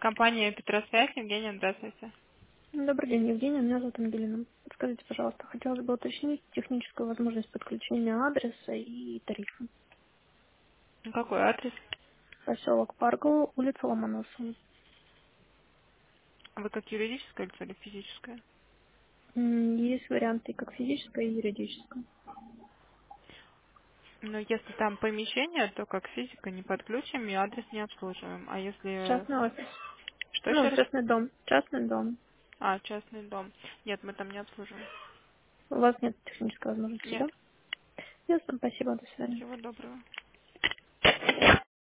Компания Петросвязь, Евгения, здравствуйте. Добрый день, Евгения. Меня зовут Ангелина. Подскажите, пожалуйста, хотелось бы уточнить техническую возможность подключения адреса и тарифа. Какой адрес? Поселок Парго, улица Ломоносова. Вы как юридическое лицо или физическое? Есть варианты как физическое и юридическое. Но если там помещение, то как физика не подключим и адрес не обслуживаем. А если... Частный офис. Что Ну, еще раз? частный дом. Частный дом. А, частный дом. Нет, мы там не обслуживаем. У вас нет технической возможности, Нет. да? Ясно, спасибо, до свидания. Всего доброго.